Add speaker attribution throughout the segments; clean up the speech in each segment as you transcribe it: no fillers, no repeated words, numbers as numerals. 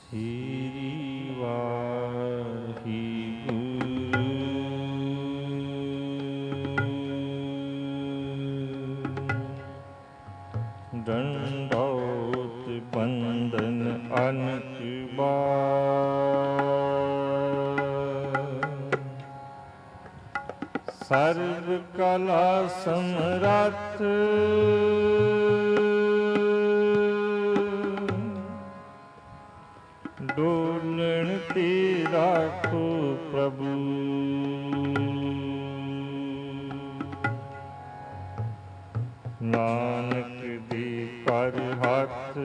Speaker 1: ਹੀਰੀ ਵਾਹਿਗੁਰੂ। ਡੰਡੌਤ ਬੰਦਨ ਅਨਕ ਬਾਰ, ਸਰਬ ਕਲਾ ਸਮਰੱਥ ਡੋਲਣ ਤੇ ਰਾਖੋ ਪ੍ਰਭੂ। ਨਾਨਕ ਦੇ ਕਰ ਹੱਥ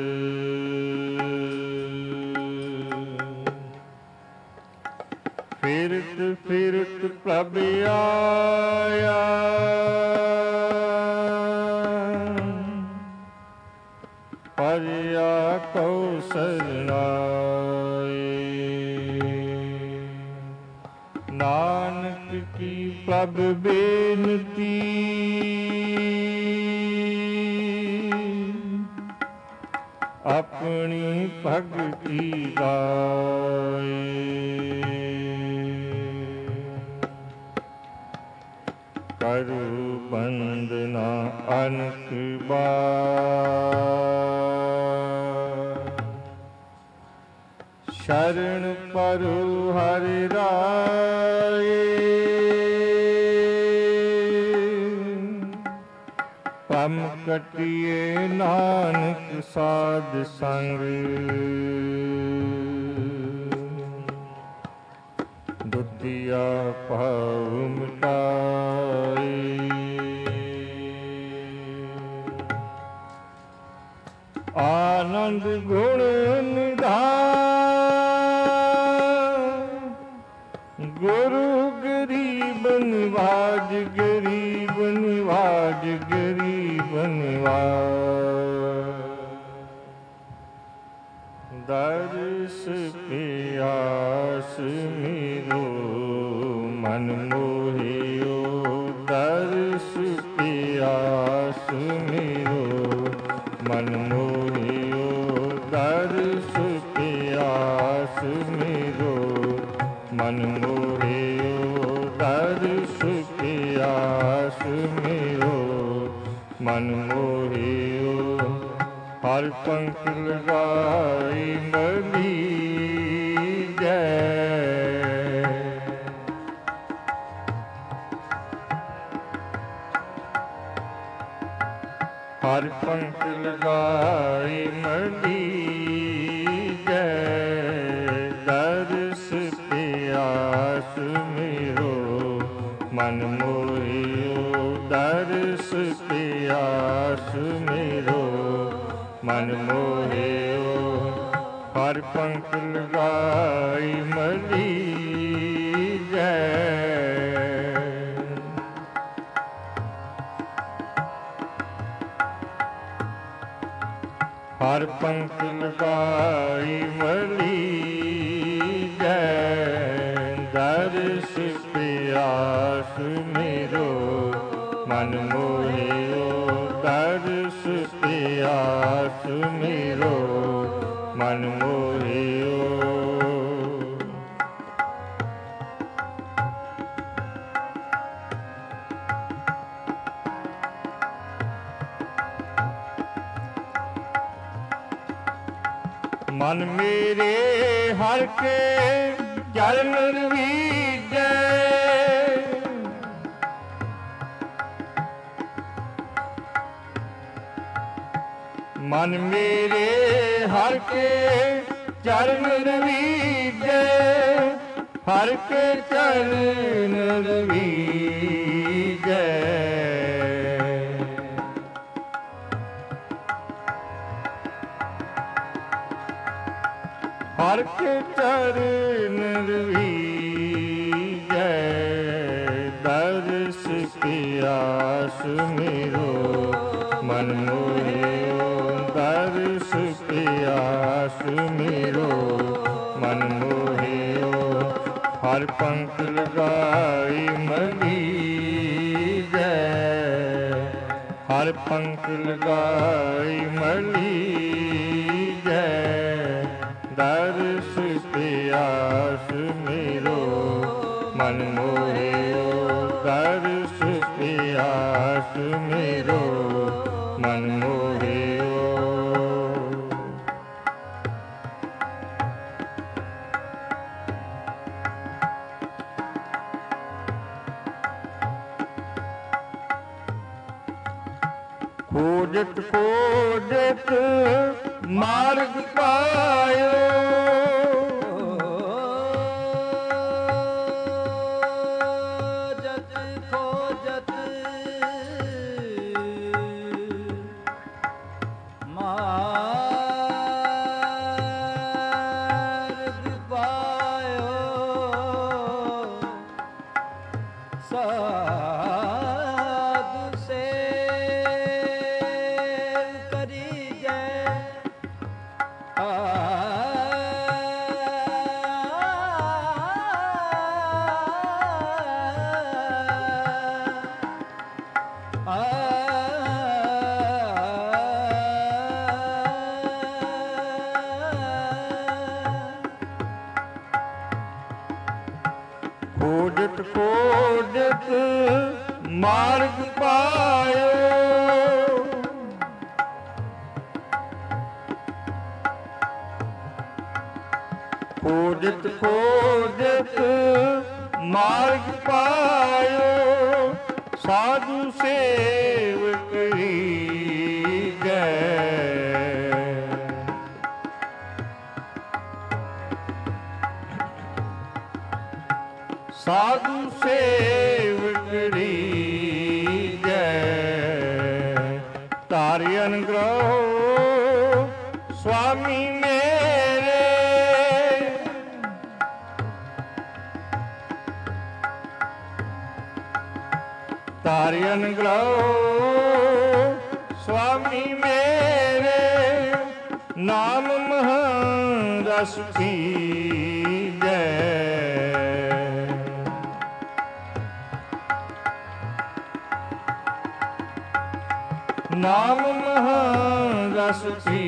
Speaker 1: ਫਿਰਤ ਫਿਰਤ ਪ੍ਰਭ ਆਇਆ, ਪਰਿਆ ਕਉ ਸਰਨਾਏ। ਨਾਨਕ ਕੀ ਪ੍ਰਭ ਬੇਨਤੀ, ਆਪਣੀ ਭਗਤੀ ਗਾਏ। ਕਰੁ ਬੰਦਨਾ ਅਨਕ ਬਾਰ, ਸ਼ਰਨ ਪਰੁ ਹਰਿ ਰਾਏ। ਪਮ ਕਟਿਏ ਨਾਨਕ ਸਾਧ ਸੰਗ, ਦੁਤੀਆ ਭਾਵ ਮਿਟਾਏ। ਆਨੰਦ ਗੁਣ ਨਿਧਾਨ, ਗੁਰੂ ਗਰੀਬ ਨਿਵਾਜ, ਗਰੀਬ ਨਿਵਾਜ, ਗਰੀਬ ਨਿਵਾਜ। ਦਰਸ ਪਿਆਸ ਮੇਰੋ ਮਨ ਮੋਹਿਓ, ਦਰਸ ਪਿਆਸ ਮੇਰੋ ਮਨ ਮੋਹਿਓ, ਦਰਸ ਪਿਆਸ ਮੇਰੋ ਮਨ ਮੋਹਿਓ, ਦਰਸ ਪਿਆਸ ਮੇਰੋ ਮਨ ਮੋਹਿਓ। ਹਰ ਪੰਖ ਲਗਾਈ ਮਲੀ ਜੈ, ਹਰ ਪੰਖ ਲਗਾਈ ਮਲੀ ਜੈ। ਦਰਸ ਪਿਆਸ ਮੇਰੋ ਮਨ ਮੋਹਿਓ, ਦਰਸ ਪਿਆਸ ਮੇਰੋ ਮਨ ਮੋਹਿਓ। ਹਰ ਪੰਖ ਲਗਾਈ ਮਲੀ ਜੈ, ਹਰ ਪੰਖ ਲਗਾਈ ਮਲੀ ਜੈ। ਦਰਸ ਪਿਆਸ ਮੇਰੋ ਮਨ ਮੋਹਿਓ, ਦਰਸ ਪਿਆਸ ਮੇਰੋ ਮਨ ਮੋਹਿਓ। ਮਨ ਮੇਰੇ ਹਰਿ ਕੇ ਚਰਨ ਰਵੀਜੈ, ਮਨ ਮੇਰੇ ਹਰਿ ਕੇ ਚਰਨ ਰਵੀਜੈ, ਹਰਿ ਕੇ ਚਰਨ ਰਵੀਜੈ। ਹਰਿ ਕੇ ਚਰਨ ਰਵੀਜੈ। ਦਰਸ ਪਿਆਸ ਮੇਰੋ ਮਨ ਮੋਹਿਓ, ਦਰਸ ਪਿਆਸ ਮੇਰੋ ਮਨ ਮੋਹਿਓ। ਹਰਿ ਪੰਖ ਲਗਾਈ ਮਲੀ ਜੈ, ਹਰਿ ਪੰਖ ਲਗਾਈ ਮਲੀ ਜੈ। मोहियो। खोजत खोजत मार्ग पायो,
Speaker 2: जत खोजत मार्ग पायो, साधु सेव करिजे।
Speaker 1: खोजत खोजत मार्ग पायो, खोजत खोजत मार्ग पायो, साधु सेवक जय। साधु सेवक जय। तारि अनुग्रह स्वामी मेरे, तारि अनुग्रह स्वामी मेरे, नाम महं रस की जय। नाम महं रस की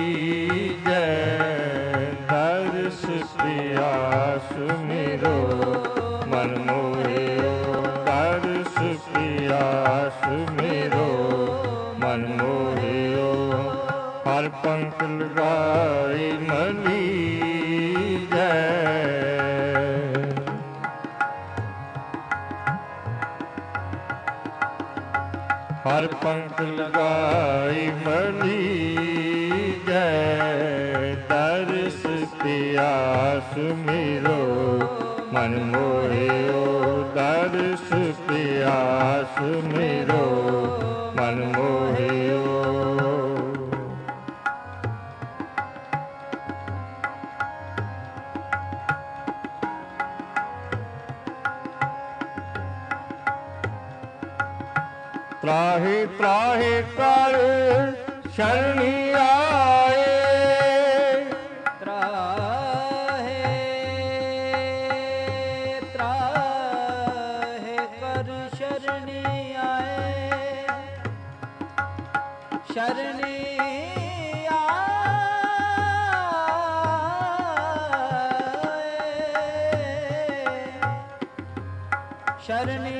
Speaker 1: जय। दर्श प्यास मेरो मन मोहियो, दर्श प्यास मेरो मन मोहियो। हर पंख लगाई मली जय। हर पंख लगाई मली जय। दर्श प्यास मेरो मन मोहियो, दर्श प्यास मेरो मन मोहियो। त्राहि त्राहि कर शरणी आए,
Speaker 2: त्राहे त्राहे कर शरणी आए, शरणी आए, शरणी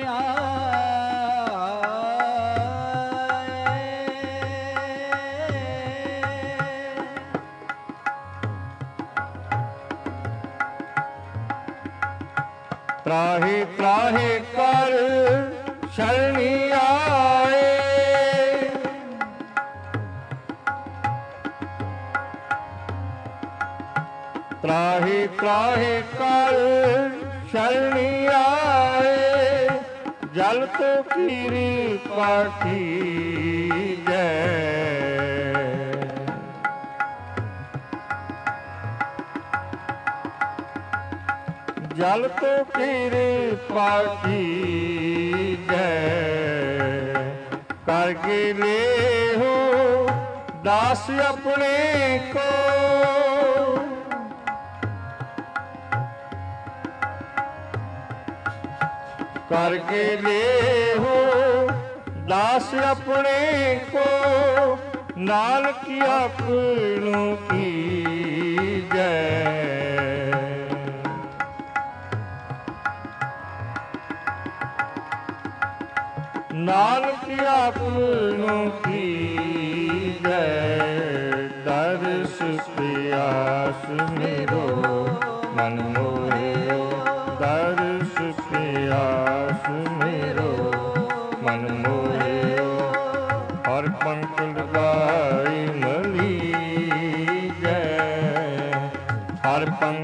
Speaker 1: त्राहि त्राहि कर शरणी आए, त्राहि त्राहि कर शरणी आए। जल तो कृपा कीजै, जल तो कृपा कीजै। करके ले हो दास अपने को, करके ले हो दास अपने को। नानक अपनों की जय, नानक अपनों की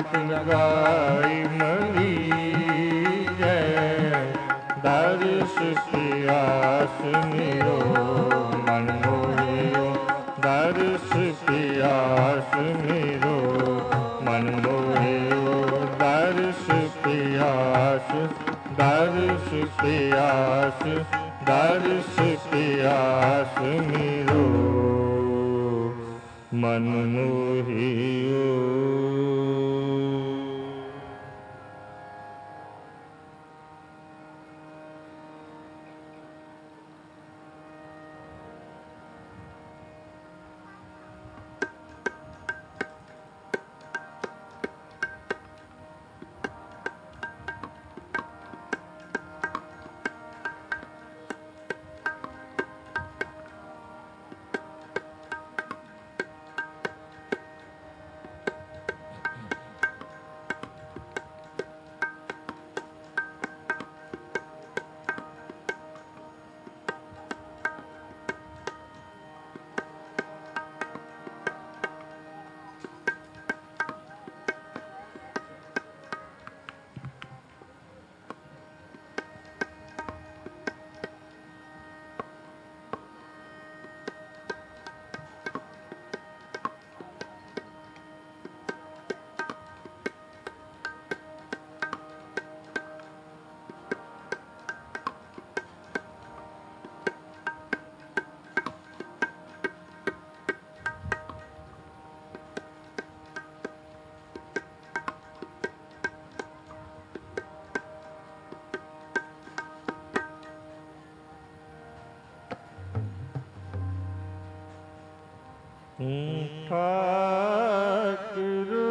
Speaker 1: ਪੰਖ ਲਗਾਈ ਮਲੀ ਜੈ ਦਰਸ ਪਿਆਸ ਮੇਰੋ ਮਨ ਮੋਹਿਓ ਦਰਸ ਪਿਆਸ ਮੇਰੋ ਮਨ ਮੋਹਿਓ ਦਰਸ ਪਿਆਸ ਦਰਸ ਪਿਆਸ ਦਰਸ ਪਿਆਸ ਮੇਰੋ ਮਨ ਮੋਹਿਓ। ਠਾਕੁਰੂ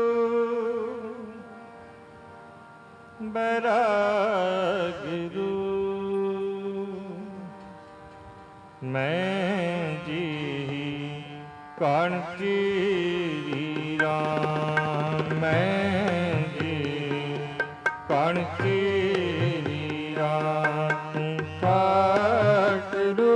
Speaker 1: ਬੈਰਾਗਿਰੂ ਮੈਂ ਜੀ ਕਣ ਤੇਰੀ ਰਾਮ ਮੈਂ ਜੀ ਕਣ ਤੇਰੀ ਰਾਮ ਠਾਕੁਰੂ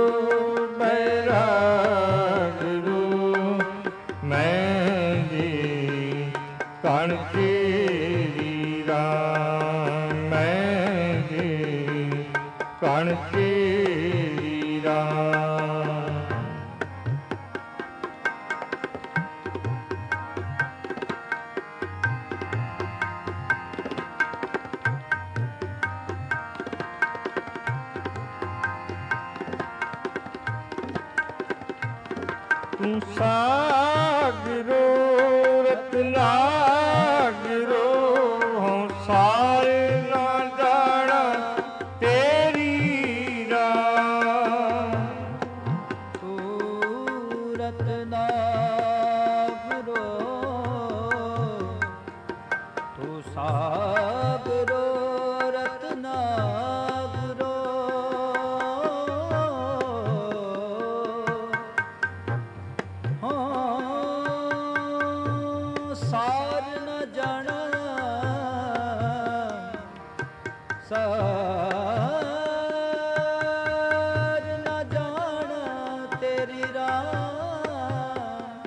Speaker 1: ਮੈਂ ਜੀ ਕਣ ਤੇਰੀ ਰਾਮ ਮੈਂ ਜੀ ਕਣ ਤੇਰੀ ਰਾਮ। ਤੂੰ ਸਾਗਰੋ ਰਤਨਾਗਰੋ ਹਉ ਸਾਰੇ ਨਾ ਜਾਣਾ ਤੇਰੀ ਰਾਹ।
Speaker 2: ਤੂੰ ਰਤਨਾਗਰੋ ਤੂੰ ਸਾਗਰੋ ਰਤਨਾਗਰੋ ਸਾਰ ਨ ਜਾਣਾ ਸਾਰ ਨ ਜਾਣਾ ਤੇਰੀ ਰਾਹ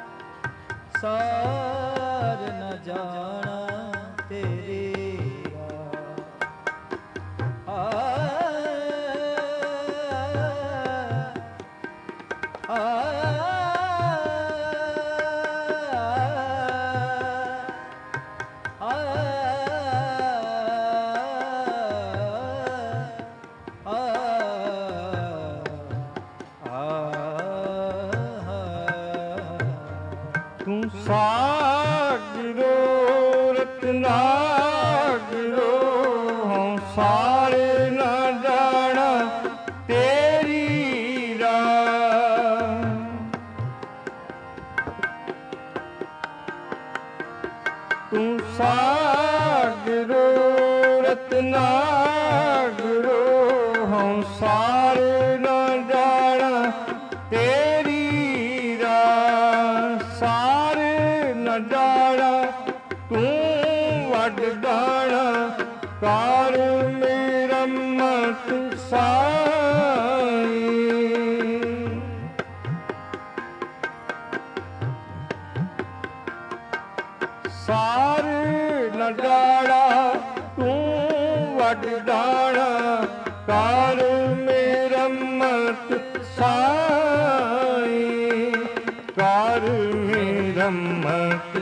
Speaker 2: ਸਾਰ ਨ ਜਾਣਾ ਤੇਰੀ
Speaker 1: ਤੂੰ ਸਾਗਰੋ ਰਤਨਾਗਰੋ ਹਉ ਸਾਰੇ ਨਾ ਜਾਣਾ ਤੇਰੀ ਰਾਹ। ਤੂੰ ਸਾਗਰੋ ਰਤਨਾਗਰੋ ਹਉ ਸਾਰੇ ਨਾ ਜਾਣਾ ਤੇਰੀ ਰਾਹ। ਸਾਰੇ ਨਾ ਜਾਣਾ ਤੂੰ ਵੱਡ ਦਾਣਾ ਕਰ ਮੇਰਾ ਮਤ ਸਾਈ। ਸਾਰੇ न जाड़ा तू वड डाणा कार मेरा मत साई कार मेरा मत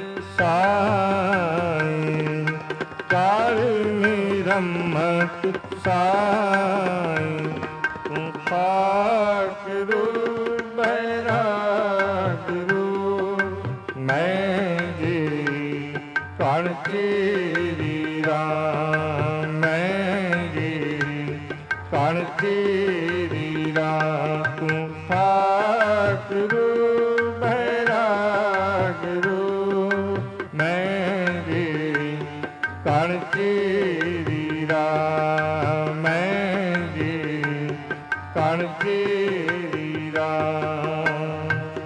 Speaker 1: साई कार मेरा मत साई तू पाक रूप बैराग रूप मैं जी कण तेरी राम मैं जी कण तेरी राम तू पाक रूप बैराग रूप मैं जी कण तेरी राम मैं जी कण तेरी राम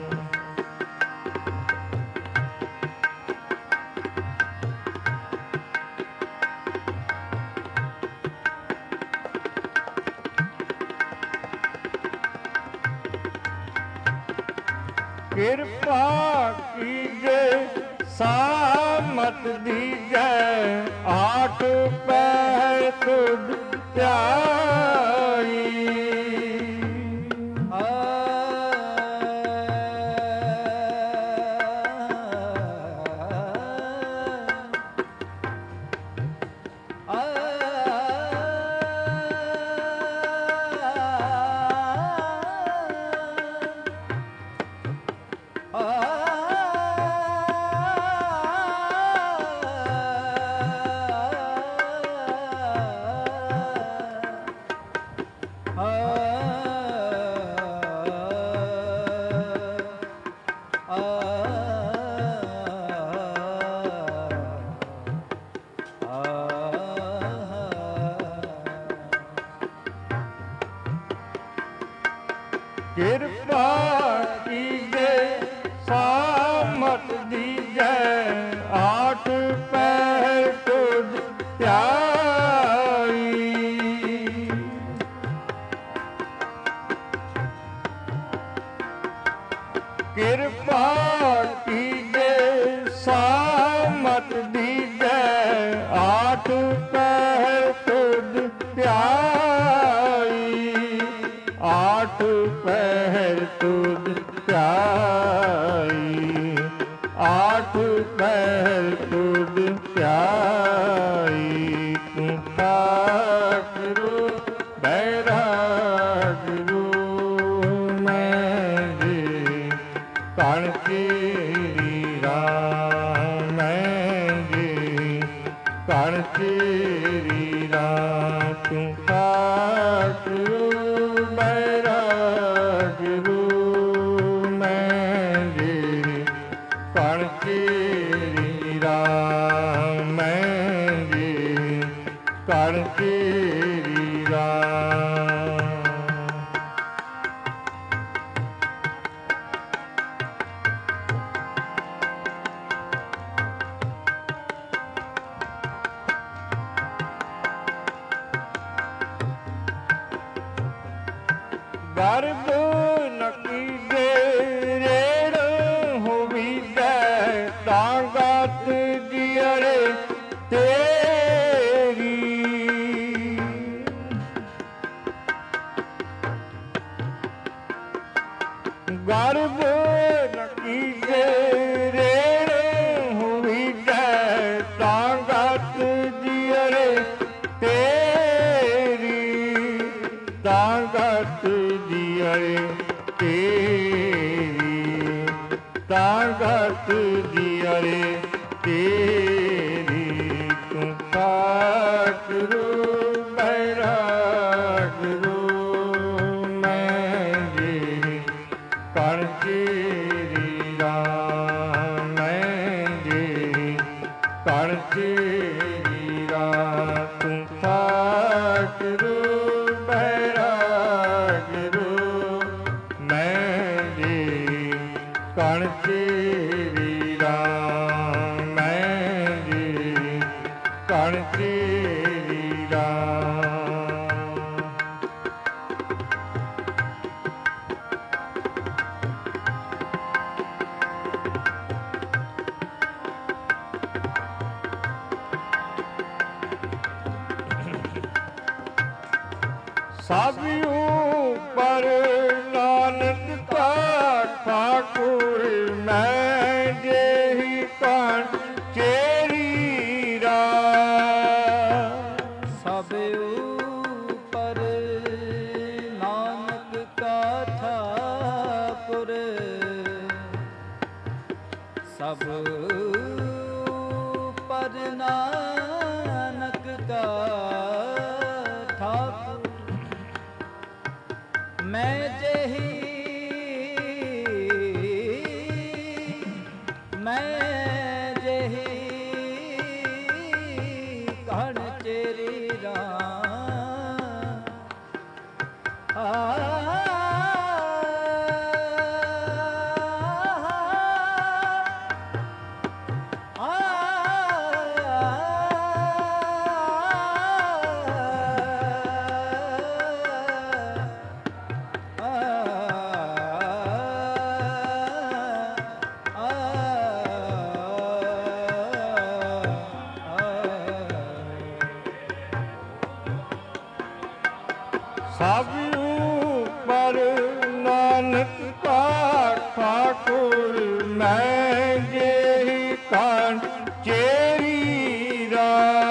Speaker 1: किरपा कीजे सामत दीजै आठ पैर तुझ त्याई किरपा कीजे सामत दीजै आठ पैर तुझ त्याई किरपा कीजे सामत दीजै आठ पैर तुझ त्याई आठ पैर तुझ त्याई आठ पैर तुझ त्याई तू पाक रूप बैराग रूप मैं जी कण तेरी राम मैं जी कण तेरी राम तू पाक रूप बैराग रूप मैं जी कण तेरी राम मैं जी कण तेरी राम गर्भ नकी दे रेड़ होवी दे तांगत जियरे तेरी गर्भ नकी दे रेड़ होवी दे तांगत जियरे तेरी तांगत दियरे तेरी तांगत दियरे तेरी तू पाक रूप बैराग रूप मैं जी कण तेरी राम मैं जी कण तेरी राम तू पाक रूप बैराग रूप मैं जी कण तेरी राम मैं जी कण तेरी राम ਸਭ ਉਪਰ ਨਾਨਕ ਕਾ ਠਾਕੁਰ ਮੈਂ ਜਿਹੀ ਕਣ ਚੇਰੀ ਰਾ
Speaker 2: ਸਭ ਉਪਰ ਨਾਨਕ ਕਾ ਠਾਕੁਰ ਸਭ ਉਪਰ ਨਾਨਕ ਕਾ ਠਾਕੁਰ ਮੈਂ ਜਿਹੀ ਕਣ ਚੇਰੀ ਰਾ
Speaker 1: ਸਭ ਉਪਰ ਨਾਨਕ ਕਾ ਠਾਕੁਰ ਮੈਂ ਜਿਹੀ ਕਣ ਚੇਰੀ ਰਾ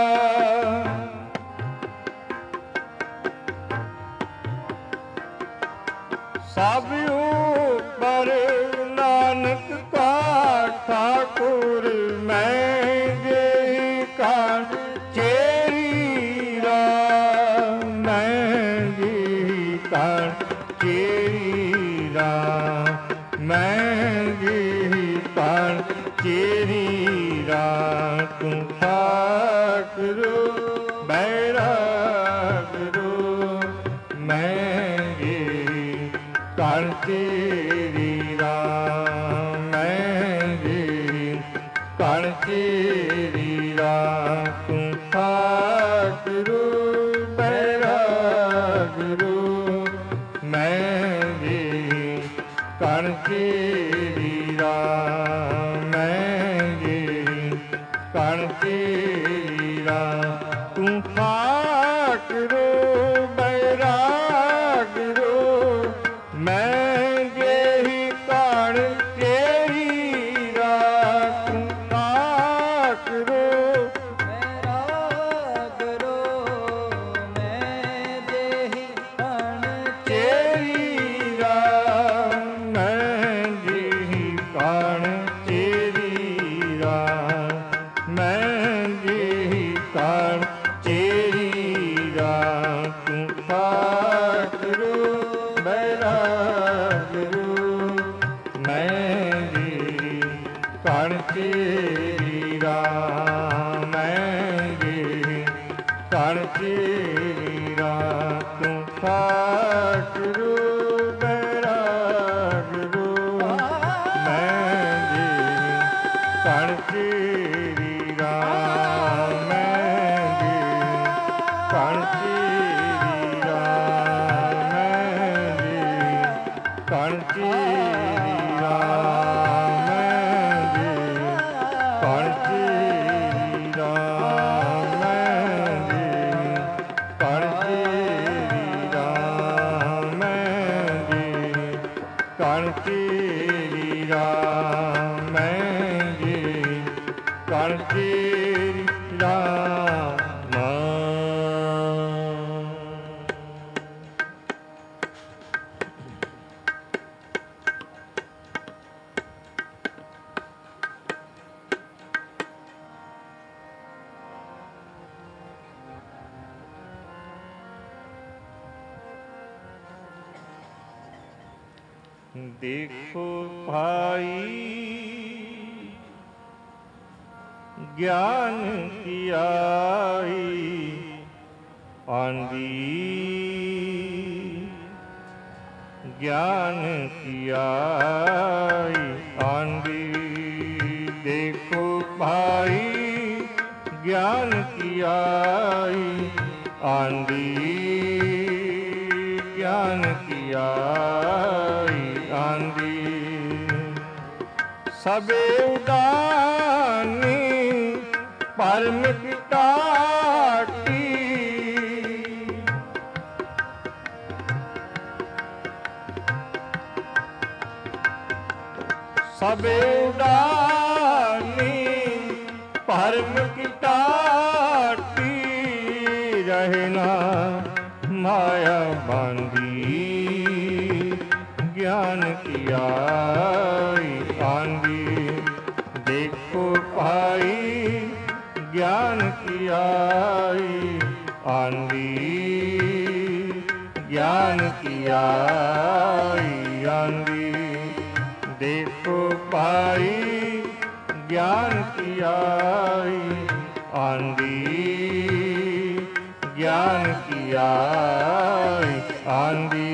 Speaker 1: ਸਭ ਉਪਰ ਨਾਨਕ ਕਾ ਠਾਕੁਰ ਮੈਂ ਜਿਹੀ ਕਣ ਚੇਰੀ ਰਾ ਕਣ ਚੇਰੀ ਰਾ ਮੈਂ ਜਿਹੀ ਕਣ ਚੇਰੀ ਰਾ ਤੂੰ ਠਾਕੁਰ ਬੈਰਾਗੁਰੂ ਮੈਂ ਜਿਹੀ ਕਣ ਚੇਰੀ ਰਾ ਮੈਂ ਜਿਹੀ ਕਣ ਚੇਰੀ ਰਾ ਤੂੰ ਠਾਕੁਰ ਬੈਰਾਗੁਰੂ ਮੈਂ ਜਿਹੀ ਕਣ ਚੇਰੀ ਰਾ ਮੈਂ ਜਿਹੀ ਕਣ ਚੇਰੀ ਰਾ ਤੂੰ ਠਾਕੁਰ ਬੈਰਾਗੁਰੂ ਮੈਂ ਜਿਹੀ ਕਣ ਚੇਰੀ ਰਾ ਤੂੰ ਠਾਕੁਰ
Speaker 2: ਬੈਰਾਗੁਰੂ ਮੈਂ ਜਿਹੀ ਕਣ
Speaker 1: ਚੇਰੀ ਰਾ ਮੈਂ ਜਿਹੀ ਕਣ ਚੇਰੀ ਰਾ ਮੈਂ ਜਿਹੀ ਕਣ ਚੇਰੀ ਰਾ ਤੂੰ ਠਾਕੁਰ ਬੈਰਾਗੁਰੂ ਮੈਂ ਜਿਹੀ ਕਣ ਚੇਰੀ ਰਾ ਮੈਂ ਜਿਹੀ ਕਣ ਚੇਰੀ ਰਾ ਤੂੰ ਠਾਕੁਰ ਬੈਰਾਗੁਰੂ ਮੈਂ ਜਿਹੀ ਕਣ ਚੇਰੀ ਰਾ ਮੈਂ ਜਿਹੀ ਕਣ ਚੇਰੀ ਰਾ ਮੈਂ ਜਿਹੀ ਕਣ ਚੇਰੀ ਰਾ ਮੈਂ ਜਿਹੀ ਕਣ ਚੇਰੀ ਰਾ ਮੈਂ ਜਿਹੀ ਕਣ ਚੇਰੀ ਰਾ ਮੈਂ ਜਿਹੀ ਕਣ ਚੇਰੀ ਰਾ ਮੈਂ ਜਿਹੀ ਕਣ ਚੇਰੀ ਰਾ ਦੇਖੋ ਭਾਈ ਗਿਆਨ ਕੀ ਆਈ ਆਂਦੀ ਗਿਆਨ ਕੀ ਆਈ ਆਂਦੀ ਦੇਖੋ ਭਾਈ ਗਿਆਨ ਕੀ ਆਈ ਆਂਦੀ ਗਿਆਨ ਕੀ ਆਈ ਆਂਦੀ ਸਭੇ ਉਡਾਨੀ ਪਰਮ ਪਿਤਾਟੀ ਸਭ ਉਡਾਨੀ ਭਰਮ ਕੀ ਟਾਟੀ ਰਹਿਣਾ ਮਾਇਆ ਬਾਂਦੀ ਗਿਆਨ ਕੀ ਆਈ ਆਂਦੀ ਦੇਖੋ ਭਾਈ ਗਿਆਨ ਕੀ ਆਈ ਆਂਦੀ ਗਿਆਨ ਕੀ ਆਈ ਆਂਦੀ ਦੇਖੋ ਭਾਈ ਗਿਆਨ ਕੀ ਆਈ ਆਂਦੀ ਗਿਆਨ ਕੀ ਆਈ ਆਂਦੀ।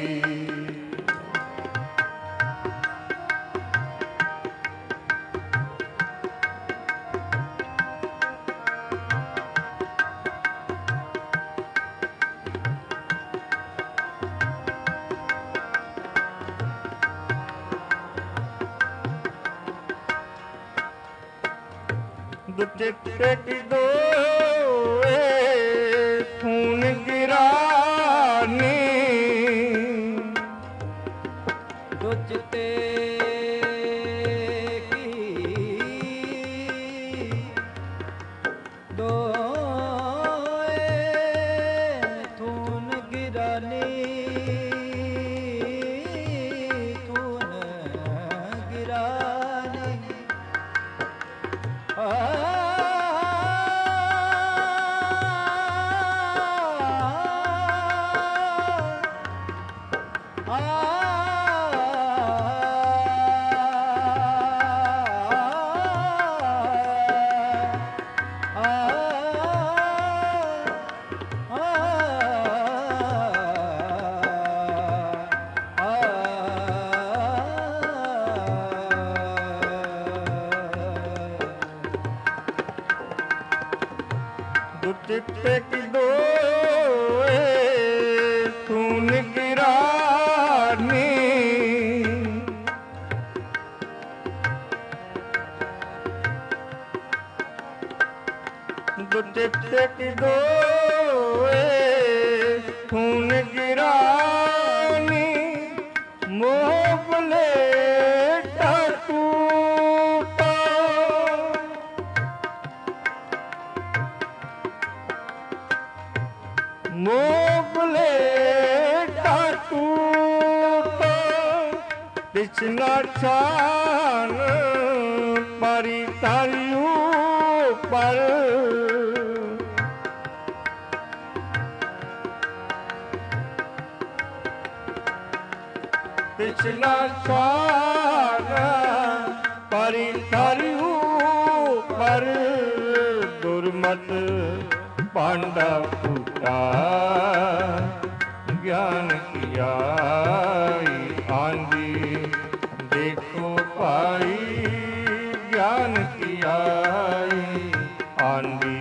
Speaker 1: ਦੁਚਿੱਟੇ ਕੀ ਦੋਏ ਖੂਨ ਗਿਰਾਨੀ
Speaker 2: ਦੁਚਿੱਟੇ ਕੀ ਦੋਏ ਖੂਨ ਗਿਰਾਨੀ ਖੂਨ ਗਿਰਾਨੀ
Speaker 1: ਦੁਚਿੱਟੇ ਕੀ ਦੋਏ ਖੂਨ ਗਿਰਾਨੀ ਦੁਚਿੱਟੇ ਕੀ ਦੋਏ ਖੂਨ ਗਿਰਾਨੀ ਮੋਹ ਭੁਲੇਖਾ ਟੂਟਾ ਮੋਹ ਭੁਲੇਖਾ ਟੂਟਾ ਪਿਛਲਾ ਛਾਨ ਪਰੀ ਤਾਰਿਓ ਪਰ ਪਿਛਲਾ ਛਾਨ ਪਰੀ ਤਾਰਿਓ ਪਰ ਦੁਰਮਤ ਪਾਂਡਾ ਫੂਟਾ ਗਿਆਨ ਕੀ ਆਈ ਆਂਦੀ ਦੇਖੋ ਭਾਈ ਗਿਆਨ ਕੀ ਆਈ ਆਂਦੀ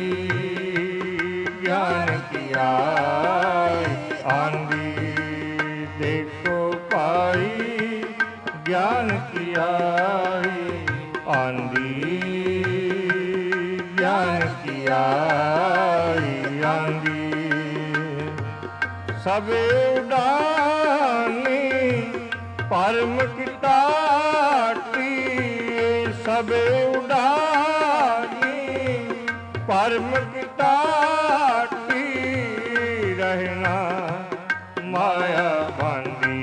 Speaker 1: ਗਿਆਨ ਕੀ ਆਈ ਆਂਦੀ ਦੇਖੋ ਭਾਈ ਗਿਆਨ ਕੀ ਆਈ ਆਂਦੀ ਗਿਆਨ ਕੀ ਆਈ ਆਂਦੀ ਸਭ ਉਡਾਨੀ ਭਰਮ ਕੀ ਟਾਟੀ ਸਭ ਉਡਾਨੀ ਭਰਮ ਕੀ ਟਾਟੀ ਰਹਿਣਾ ਮਾਇਆ ਬਾਂਦੀ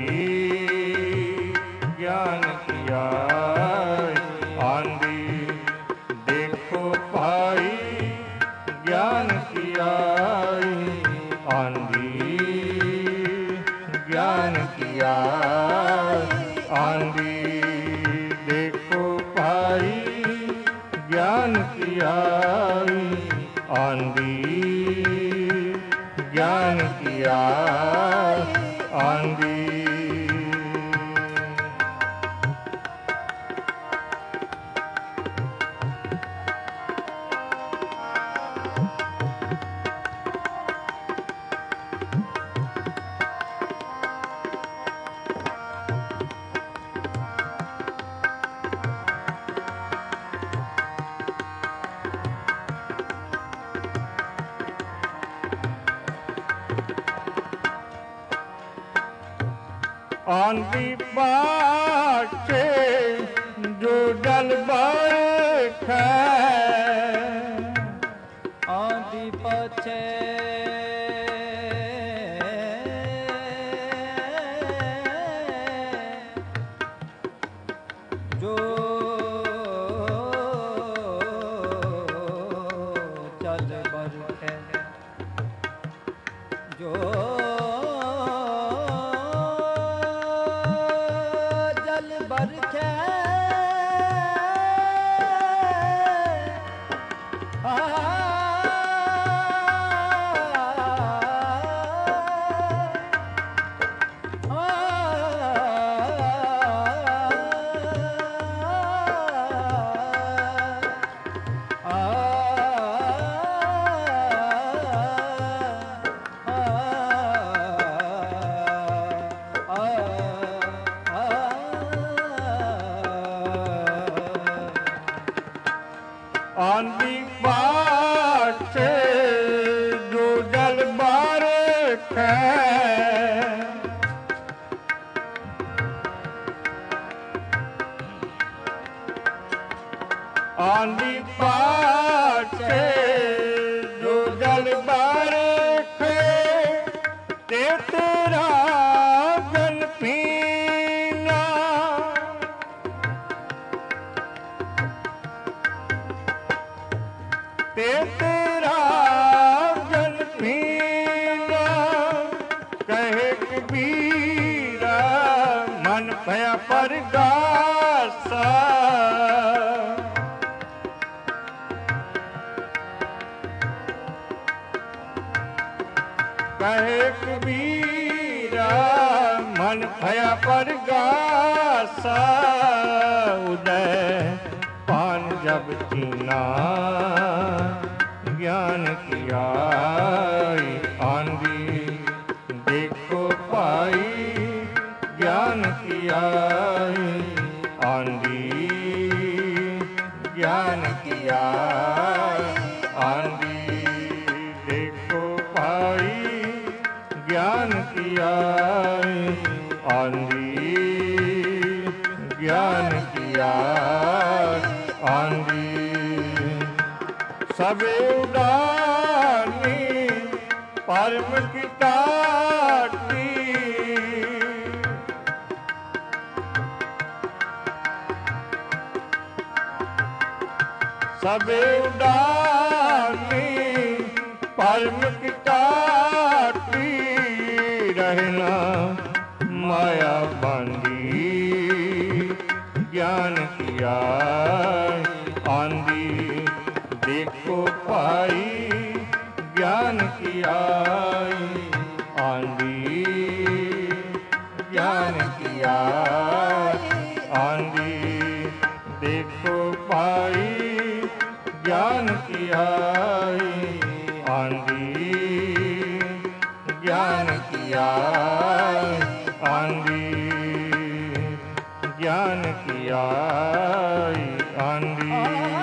Speaker 1: ਗਿਆਨ ਕੀ ਆਈ ਆਂਦੀ ਦੇਖੋ ਭਾਈ ਗਿਆਨ ਕੀ ਆਈ ਆਂਦੀ ਗਿਆਨ ਕੀ ਆਈ ਆਂਦੀ ਦੇਖੋ ਭਾਈ ਗਿਆਨ ਕੀ ਆਈ ਆਂਦੀ ਗਿਆਨ ਕੀ ਆਈ ਆਂਦੀ। ਆਂਦੀ ਬਾਟੇ जल बरखै
Speaker 2: आदि पाछे जो जल बरखै जो जल बरखै
Speaker 1: आंधी पाछे जो जल बरखै आंधी पाछे जो जल बरखै ते तेरा जल पीना ते तेरा जल पीना कहे कबीरा मन भया परगासा कहे कबीरा मन भया परगासा उदय पान जब चीना ज्ञान किया आंधी देखो पाई ज्ञान किया आंधी ज्ञान किया आंधी देखो पाई ज्ञान किया आंधी ज्ञान किया आंधी सबे उडानी परम की टाटी सबे उडानी परम की टाटी रहना माया बांधी ज्ञान किया आंधी देखो पाई ज्ञान किया आंधी ज्ञान किया आंधी देखो पाई ज्ञान किया आंधी ज्ञान किया आंधी ज्ञान किया आंधी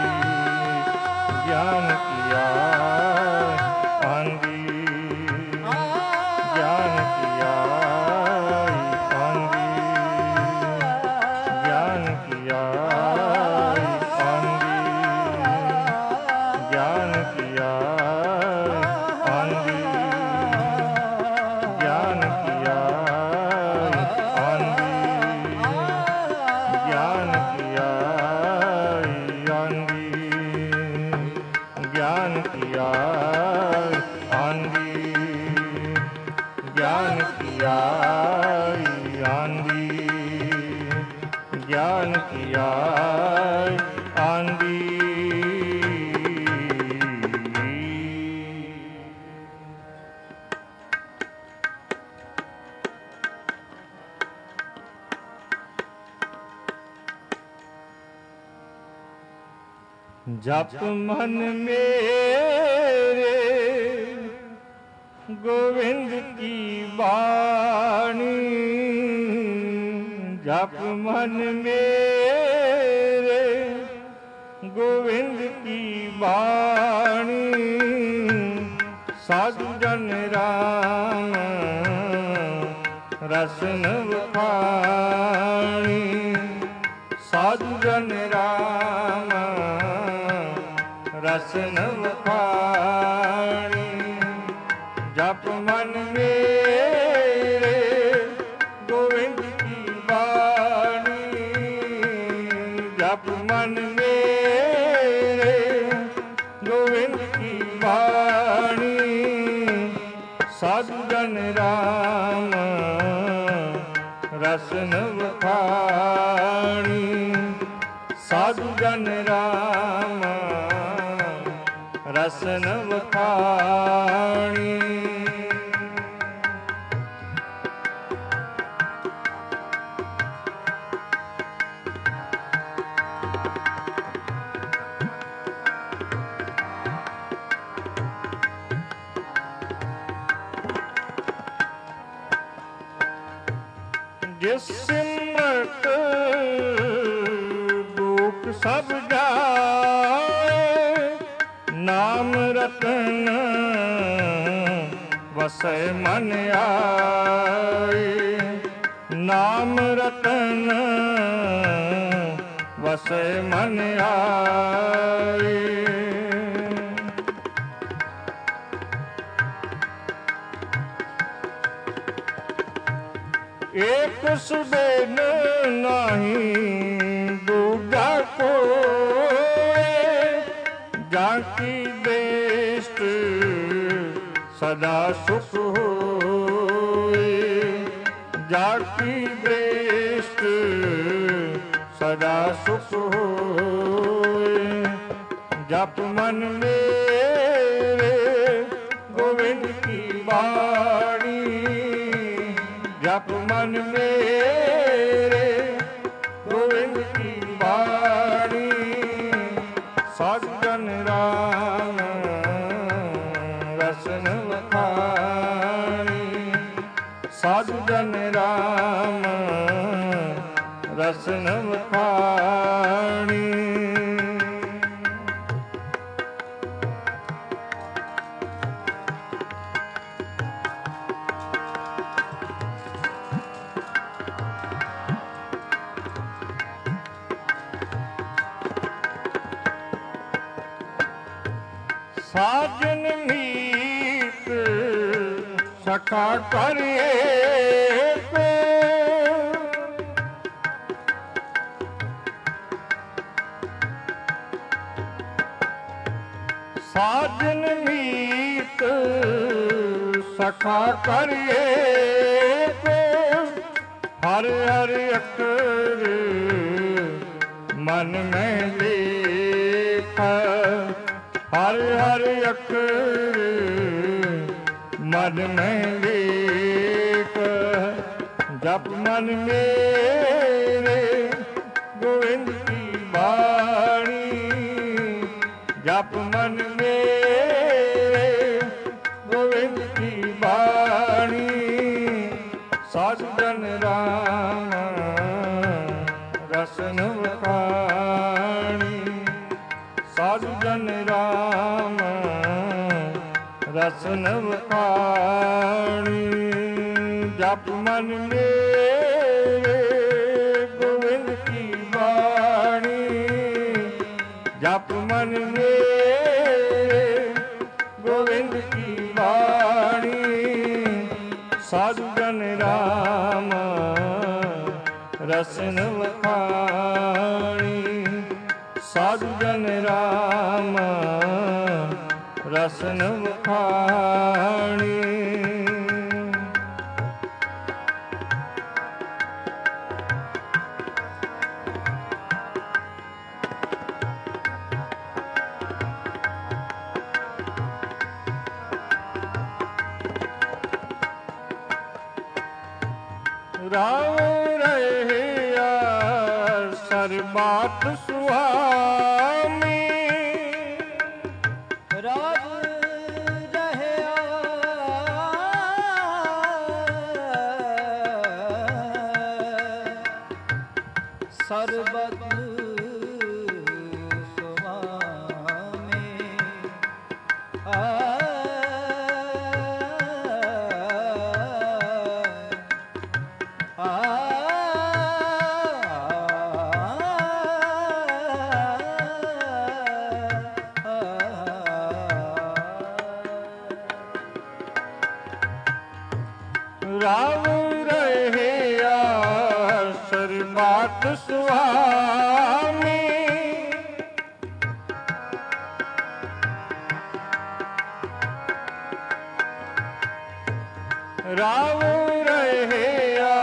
Speaker 1: ज्ञान किया आंधी ज्ञान किया आंधी ज्ञान किया आंधी ज्ञान किया आंधी ज्ञान किया आंधी ज्ञान किया आंधी ज्ञान किया आंधी ज्ञान किया आंधी ज्ञान किया आंधी जप मन मेरे गोविंद की वाणी जप मन मेरे गोविंद की वाणी साधु जन राम रसन वखाणी साधु जन राम ਰਾਮ ਰਸਨ ਵਖਾਣੀ। ਜਪ ਮਨ ਮੇਰੇ ਗੋਵਿੰਦ ਕੀ ਬਾਣੀ। ਜਪ ਮਨ ਮੇਰੇ ਗੋਵਿੰਦ ਕੀ ਬਾਣੀ। ਸਾਧੂ ਜਨ ਰਾਮ ਰਸਨ ਵਖਾਣੀ। ਸਾਧੂ ਜਨ ਰਾਮ ਰਸਨ ਵਖਾਣੀ। ਜਿਸ ਸਿਮਰਤ ਦੁਖ ਸਭ ਜਾਏ। ਨਾਮ ਰਤਨ ਵਸੈ ਮਨ ਆਏ। ਨਾਮ ਰਤਨ ਵਸੈ ਮਨ ਆਏ। ਏਕ ਸੁਬੇਨ ਨਾਹੀ ਦੂਜਾ ਕੋਇ। ਜਾਂ ਕੀ ਬੇਸ਼ਟ ਸਦਾ ਸੁਖ ਹੋਇ। ਜਾਂ ਕੀ ਬੇਸ਼ਟ ਸਦਾ ਸੁਖ ਹੋਇ। ਜਪ ਮਨ ਮੇਰੇ ਗੋਵਿੰਦ ਕੀ ਬਾਣੀ। ਜਪ ਮਨ ਮੇਰੇ ਗੋਵਿੰਦ ਕੀ ਬਾਣੀ। ਸਾਧੂ ਜਨ ਰਾਮ ਰਸਨ ਵਖਾਣੀ। ਸਾਧੂ ਜਨ ਰਾਮ ਰਸਨ ਵਖਾਣੀ। ਸਾਜਨ ਮੀਤ ਸਖਾ ਕਰਿਏ। ਸਾਜਨ ਮੀਤ ਸਖਾ ਕਰਿਏ। ਹਰ ਹਰ ਅਖਰ ਮਨ ਮੈਂ ਲੇਖ। ਹਰ ਹਰ ਅਖਰ ਮਨ ਮੈਂ ਲੇਖ। ਜਪ ਮਨ ਮੇਰੇ ਗੋਵਿੰਦ ਕੀ ਬਾਣੀ। ਜਪ ਮਨ ਮੇਰੇ ਗੋਵਿੰਦ ਕੀ ਬਾਣੀ। ਸਾਧੂ ਜਨ ਰਾਮ ਰਸਨ ਵਖਾਣੀ। ਸਾਧੂ ਜਨ ਰਾਮ ਰਸਨ ਵਖਾਣੀ। ਜਪ ਮਨ ਮੇਰੇ ਗੋਵਿੰਦ ਕੀ ਬਾਣੀ। ਜਪ ਮਨ ਮੇਰੇ ਗੋਵਿੰਦ ਕੀ ਬਾਣੀ। ਸਾਧੂ ਜਨ ਰਾਮ ਰਸਨ ਵਖਾਣੀ। ਸਾਧੂ ਜਨ ਰਾਮ ਰਸਨ ਵਖਾਣੀ। ਰਾਮ ਰਹਿਆ ਸਰਬਤ ਸੁਆਮੀ।
Speaker 2: ਰਾਜ ਰਹਿਆ ਸਰਬਤ ਸੁਆਮੀ।
Speaker 1: ਰਾਉ ਰਹਿਆ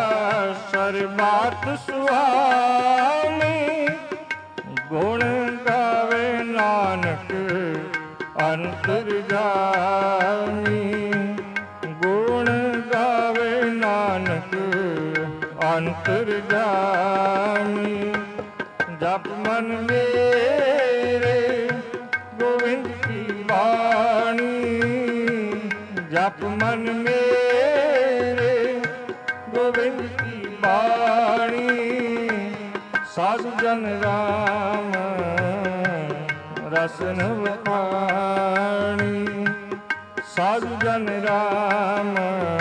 Speaker 1: ਸਰਬਤ ਸੁਆਮੀ, ਗੁਣ ਗਾਵੇ ਨਾਨਕ ਅੰਤਰ ਜਾਮੀ, ਗੁਣ ਗਾਵੇ ਨਾਨਕ ਅੰਤਰ ਜਾਮੀ। ਜਪ ਮਨ ਮੇਰੇ ਗੋਬਿੰਦ ਕੀ ਬਾਣੀ, ਜਪ ਮਨ ਮੇਰੇ ਗੋਬਿੰਦ ਕੀ ਬਾਣੀ। ਸਾਧੂ ਜਨ ਰਾਮ ਰਸਨ ਵਖਾਣੀ, ਸਾਧੂ ਜਨ ਰਾਮ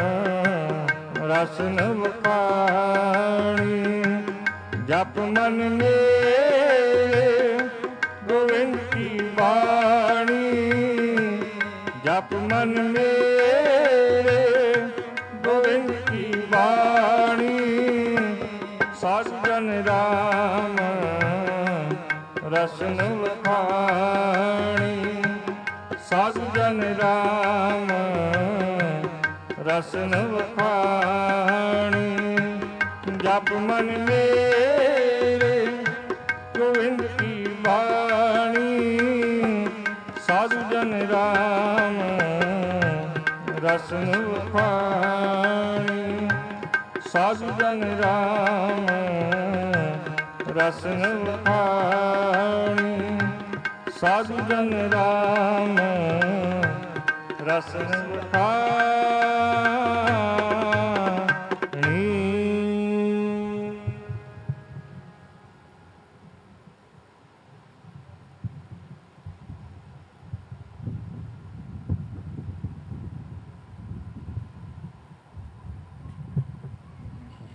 Speaker 1: ਰਸਨ ਵਖਾਣੀ। ਜਪ ਮਨ ਮੇਰੇ ਗੋਬਿੰਦ ਕੀ ਬਾਣੀ, ਜਪ ਮਨ ਮੇਰੇ ਗੋਬਿੰਦ ਕੀ ਬਾਣੀ। ਸਾਧੂ ਜਨ ਰਾਮ ਰਸਨ ਵਖਾਣੀ, ਸਾਧੂ ਜਨ ਰਾਮ ਰਸਨ ਵਖਾਣੀ। ਜਪ ਮਨ ਮੇਰੇ ਗੋਬਿੰਦ ਕੀ ਬਾਣੀ, ਸਾਧੂ ਜਨ ਰਾਮ ਰਸਨ ਵਖਾਣੀ, ਸਾਧੂ ਜਨ ਰਾਮ ਰਸਨ ਵਖਾਣੀ, ਸਾਧੂ ਜਨ ਰਾਮ ਰਸਨ ਵਖਾਣੀ।